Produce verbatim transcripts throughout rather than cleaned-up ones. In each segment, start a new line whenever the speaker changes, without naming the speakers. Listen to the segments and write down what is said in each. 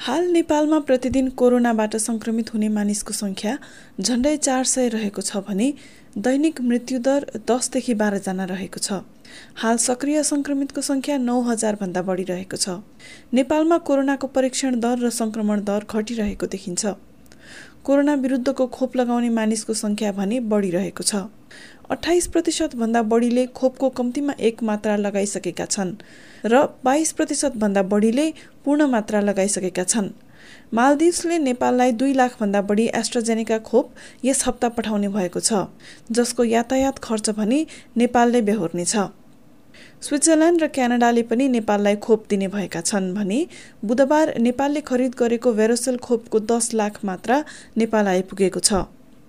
हाल नेपालमा प्रतिदिन कोरोनाबाट संक्रमित हुने मानिसको संख्या झण्डै चार सय रहेको छ भने दैनिक मृत्युदर दसदेखि बाह्र जना रहेको छ। हाल सक्रिय संक्रमितको संख्या नौ हजार भन्दा बढी रहेको छ। नेपालमा कोरोनाको परीक्षण दर र संक्रमण दर घटिरहेको देखिन्छ। कोरोना विरुद्धको खोप लगाउने मानिसको संख्या भने बढिरहेको छ। अठाइस प्रतिशत भन्दा बढीले खोपको कम्तीमा एक मात्रा लगाइसकेका छन् र बाइस प्रतिशत भन्दा बढीले पूर्ण मात्रा लगाइसकेका छन्। मालदिभ्सले नेपाललाई दुई लाख भन्दा बढी एस्ट्राजेनेका खोप यस हप्ता पठाउने भएको छ, जसको यातायात खर्च भने नेपालले बेहोर्नेछ। स्विट्जरल्यान्ड र क्यानाडाले पनि नेपाललाई खोप दिने भएका छन् भने बुधबार नेपालले खरिद गरेको भेरोसेल खोपको दस लाख मात्रा नेपाल आइपुगेको छ।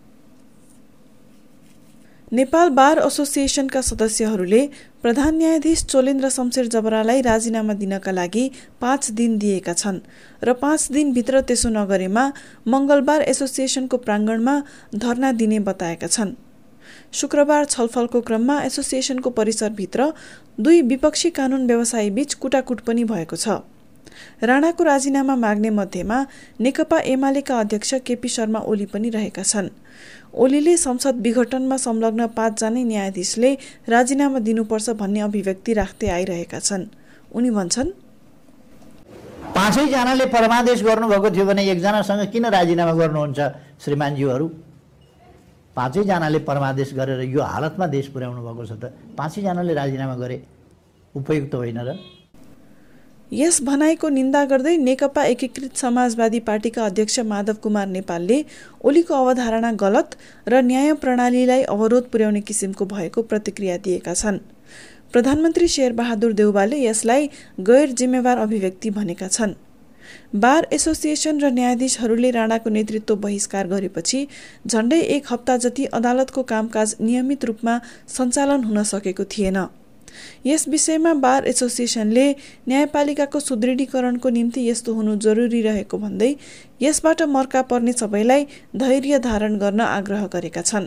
नेपाल बार एसोसिएसनका सदस्यहरूले प्रधान न्यायाधीश चोलेन्द्र शमशेर जबरालाई राजीनामा दिनका लागि पाँच दिन दिएका छन् र पाँच दिनभित्र त्यसो नगरेमा मंगलबार एसोसिएसनको प्राङ्गणमा धरना दिने बताएका छन्। शुक्रबार छलफलको क्रममा एसोसिएसनको परिसरभित्र दुई विपक्षी कानून व्यवसायी बीच कुटाकुट पनि भएको छ। राणाको राजीनामा माग्ने मध्येमा नेकपा एमालेका अध्यक्ष केपी शर्मा ओली पनि रहेका छन्। ओलीले संसद विघटनमा संलग्न पाँचजना न्यायाधीशले राजीनामा दिनुपर्छ भन्ने अभिव्यक्ति राख्दै आइरहेका छन्। उनी भन्छन्,
पाँचै जनाले परमादेश गर्नुभएको थियो भने एकजनासँग किन राजीनामा गर्नुहुन्छ श्रीमानज्यूहरू? पाँचै जनाले परमादेश गरेर यो हालतमा देश पुर्याउनु भएको छ त पाँचै जनाले राजीनामा गरे उपयुक्त होइन र?
यस भनाइको निन्दा गर्दै नेकपा एकीकृत समाजवादी पार्टीका अध्यक्ष माधव कुमार नेपालले ओलीको अवधारणा गलत र न्याय प्रणालीलाई अवरोध पुर्याउने किसिमको भएको प्रतिक्रिया दिएका छन्। प्रधानमन्त्री शेरबहादुर देउवाले यसलाई गैर जिम्मेवार अभिव्यक्ति भनेका छन्। बार एसोसिएसन र न्यायाधीशहरूले राणाको नेतृत्व बहिष्कार गरेपछि झण्डै एक हप्ता जति अदालतको कामकाज नियमित रूपमा सञ्चालन हुन सकेको थिएन। यस विषयमा बार एसोसिएसनले न्यायपालिकाको सुदृढीकरणको निम्ति यस्तो हुनु जरुरी रहेको भन्दै यसबाट मर्का पर्ने सबैलाई धैर्य धारण गर्न आग्रह गरेका छन्।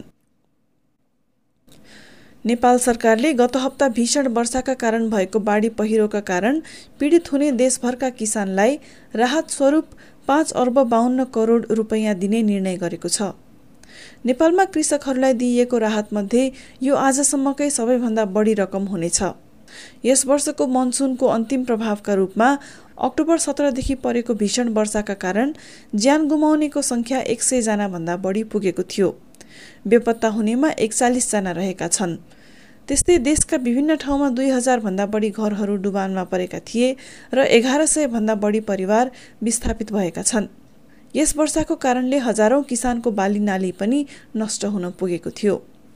नेपाल सरकारले गत हप्ता भीषण वर्षाका कारण भएको बाढी पहिरोका कारण पीडित हुने देशभरका किसानलाई राहत स्वरूप पाँच अर्ब बाहन्न करोड रुपैयाँ दिने निर्णय गरेको छ। नेपालमा कृषकहरूलाई दिइएको राहतमध्ये यो आजसम्मकै सबैभन्दा बढी रकम हुनेछ। यस वर्षको मनसुनको अन्तिम प्रभावका रूपमा अक्टोबर सत्रदेखि परेको भीषण वर्षाका कारण ज्यान गुमाउनेको संख्या एक सय जना भन्दा बढी पुगेको थियो। बेपत्ता हुनेमा एकचालिस जना रहेका छन्। त्यस्तै देशका विभिन्न ठाउँमा दुई हजार भन्दा बढी घरहरू डुबानमा परेका थिए र एघार सय भन्दा बढी परिवार विस्थापित भएका छन्। यस वर्षाको कारणले हजारौं किसानको बाली नाली पनि नष्ट हुन पुगेको थियो।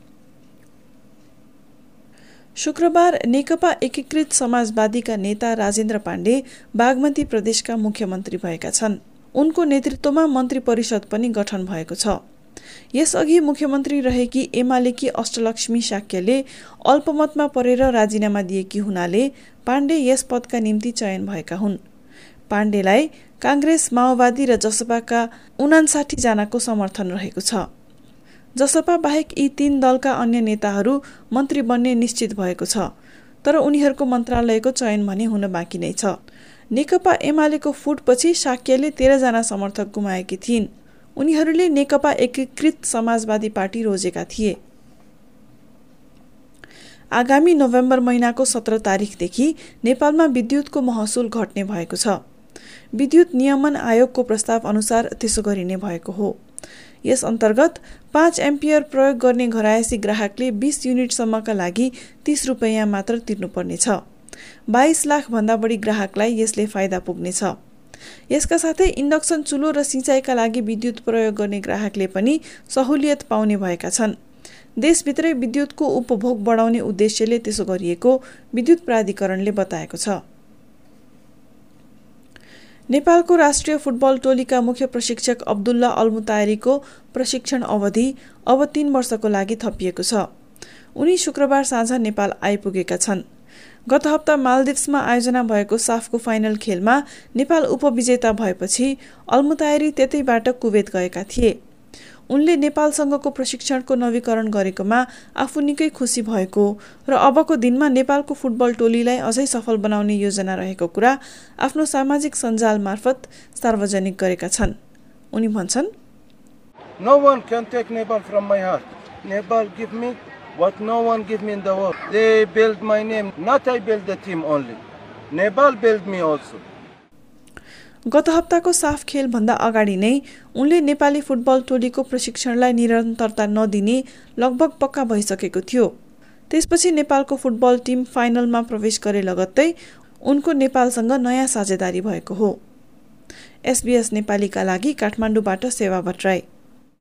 शुक्रबार नेकपा एकीकृत समाजवादीका नेता राजेन्द्र पाण्डे बागमती प्रदेशका मुख्यमन्त्री भएका छन्। उनको नेतृत्वमा मन्त्री परिषद पनि गठन भएको छ। यसअघि मुख्यमन्त्री रहेकी एमालेकी अष्टलक्ष्मी शाक्यले अल्पमतमा परेर राजीनामा दिएकी हुनाले पाण्डे यस पदका निम्ति चयन भएका हुन्। पाण्डेलाई कांग्रेस, माओवादी र जसपाका उनासाठी जनाको समर्थन रहेको छ। जसपा बाहेक यी तीन दलका अन्य नेताहरू मन्त्री बन्ने निश्चित भएको छ, तर उनीहरूको मन्त्रालयको चयन भने हुन बाँकी नै छ। नेकपा एमालेको फुटपछि शाक्यले तेह्र जना समर्थक गुमाएकी थिइन्। उनीहरूले नेकपा एकीकृत समाजवादी पार्टी रोजेका थिए। आगामी नोभेम्बर महिनाको सत्र तारिखदेखि नेपालमा विद्युतको महसुल घट्ने भएको छ। विद्युत नियमन आयोगको प्रस्ताव अनुसार त्यसो गरिने भएको हो। यस अन्तर्गत पाँच एम्पियर प्रयोग गर्ने घरायसी ग्राहकले बीस युनिटसम्मका लागि तीस रुपैयाँ मात्र तिर्नुपर्नेछ। बाइस लाख भन्दा बढी ग्राहकलाई यसले फाइदा पुग्नेछ। यसका साथै इन्डक्सन चुलो र सिँचाइका लागि विद्युत प्रयोग गर्ने ग्राहकले पनि सहुलियत पाउने भएका छन्। देशभित्रै विद्युतको उपभोग बढाउने उद्देश्यले त्यसो गरिएको विद्युत प्राधिकरणले बताएको छ। नेपालको राष्ट्रिय फुटबल टोलीका मुख्य प्रशिक्षक अब्दुल्ला अलमुतायरीको प्रशिक्षण अवधि अब तीन वर्षको लागि थपिएको छ। उनी शुक्रबार साँझ नेपाल आइपुगेका छन्। गत हप्ता मालदिभ्समा आयोजना भएको साफको फाइनल खेलमा नेपाल उपविजेता भएपछि अलमुतायरी त्यतैबाट कुवेत गएका थिए। उनले नेपालसँगको प्रशिक्षणको नवीकरण गरेकोमा आफू निकै खुसी भएको र अबको दिनमा नेपालको फुटबल टोलीलाई अझै सफल बनाउने योजना रहेको कुरा आफ्नो सामाजिक सञ्जाल मार्फत सार्वजनिक गरेका छन्। उनी भन्छन्,
No one can take Nepal from my heart. Nepal give me what no one give me in the world. They build my name. Not I build the team only. Nepal build me also.
गत हप्ताको साफ खेलभन्दा अगाडि नै उनले Nepali football टोलीको प्रशिक्षणलाई निरन्तरता नदिने लगभग पक्का भइसकेको थियो। त्यसपछि नेपालको फुटबल टिम फाइनलमा प्रवेश गरे लगत्तै उनको नेपालसँग नयाँ साझेदारी भएको हो। एसबीएस नेपालीका लागि काठमाडौँबाट सेवा भट्टराई।